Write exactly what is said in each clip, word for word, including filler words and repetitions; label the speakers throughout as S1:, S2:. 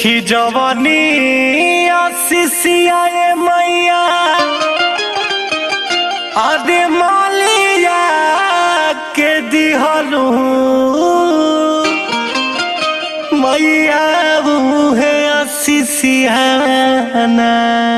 S1: कि जवानी आशीषियाए मैया आदे मालिया के दिहलू मैया है आशीषियाना।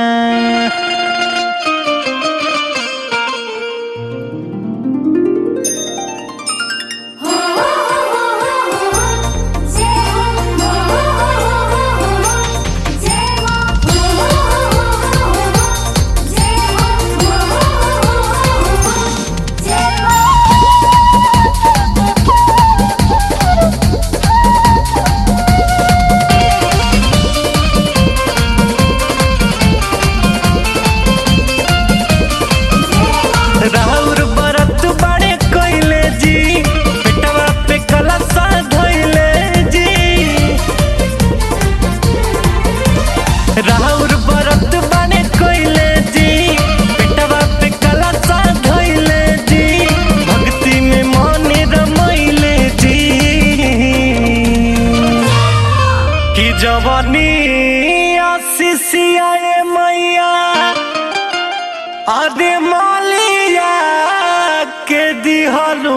S1: राउर बरत बड़े कोइले जी पेटवा पे कलसा धोइले जी। राउर बरत बड़े कोइले जी पेटवा पे कलसा धोइले जी। भक्ति में मन रमैले जी कि जवानी आशीषियाए मैया आदे मालिया के दिहलू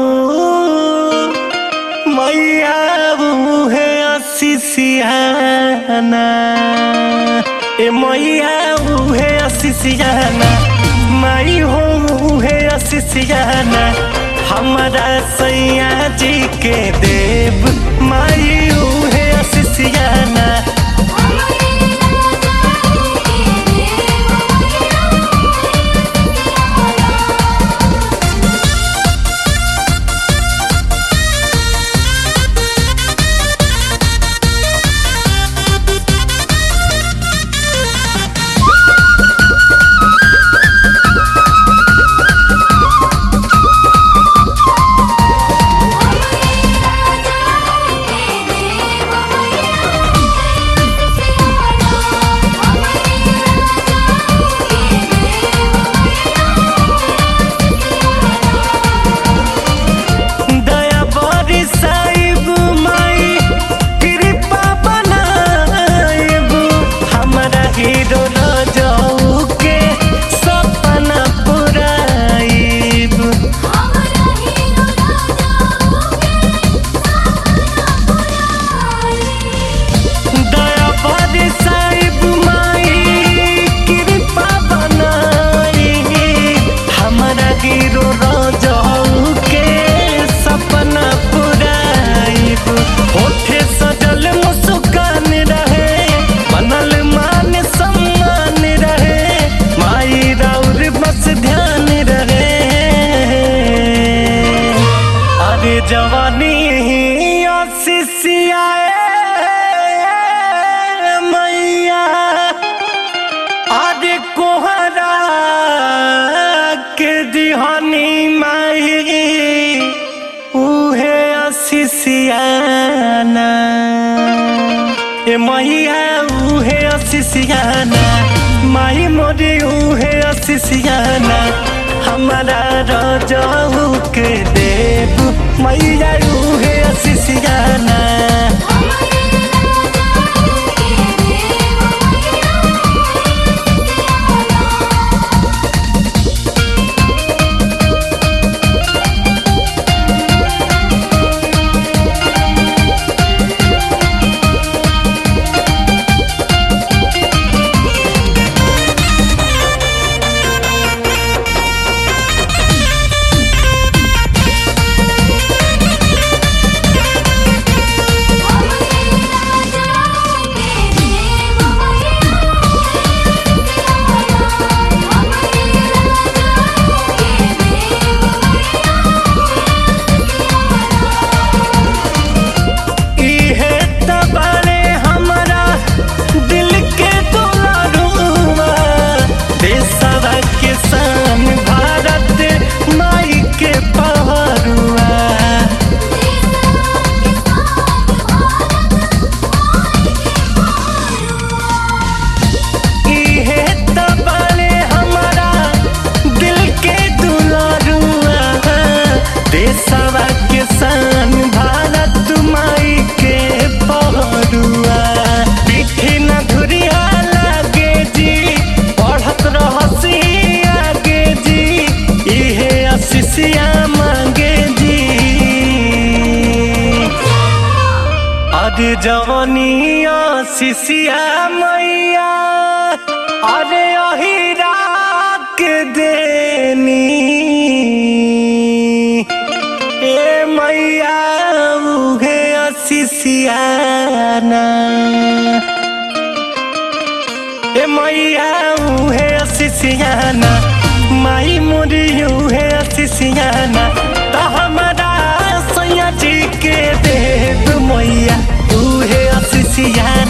S1: मैया है आशीषियाना। ए मैया है आशीषियाना माई हो है आशीषियाना। हमारा सैया जी के देव माई है आशीषियाना। जवानी आशीषियाए मैया आदे कोहरा के दिहानी माई उहे आशीषियाना। ए मैया उहे आशीषियाना माई मोरी उहे आशीषियाना। हमारा राजाऊ के देव मैया है आशीषियाना।
S2: Oh
S1: जवनिया शिशिया मैया अरे अहिरा के देनी ए मैया उहे शिशियाना ए मैया उहे शिशियाना माई मोरी उहे शिशियाना तो हमारा सैया जी के देव मैया उहे शिशियाना।